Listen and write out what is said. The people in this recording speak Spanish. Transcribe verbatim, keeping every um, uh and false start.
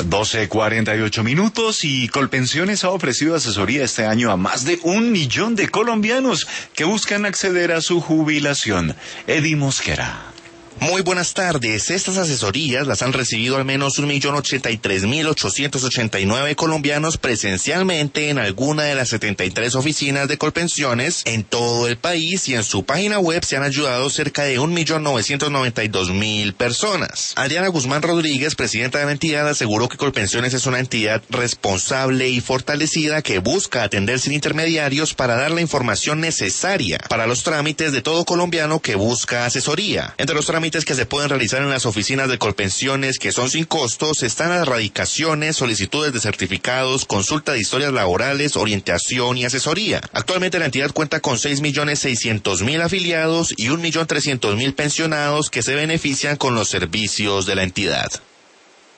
doce cuarenta y ocho minutos y Colpensiones ha ofrecido asesoría este año a más de un millón de colombianos que buscan acceder a su jubilación. Eddie Mosquera. Muy buenas tardes. Estas asesorías las han recibido al menos un millón ochenta y tres mil ochocientos ochenta y nueve colombianos presencialmente en alguna de las setenta y tres oficinas de Colpensiones en todo el país, y en su página web se han ayudado cerca de un millón novecientos noventa y dos mil personas. Adriana Guzmán Rodríguez, presidenta de la entidad, aseguró que Colpensiones es una entidad responsable y fortalecida que busca atender sin intermediarios para dar la información necesaria para los trámites de todo colombiano que busca asesoría. Entre los trámites que se pueden realizar en las oficinas de Colpensiones, que son sin costos, están las radicaciones, solicitudes de certificados, consulta de historias laborales, orientación y asesoría. Actualmente la entidad cuenta con seis millones seiscientos mil afiliados y un millón trescientos mil pensionados que se benefician con los servicios de la entidad.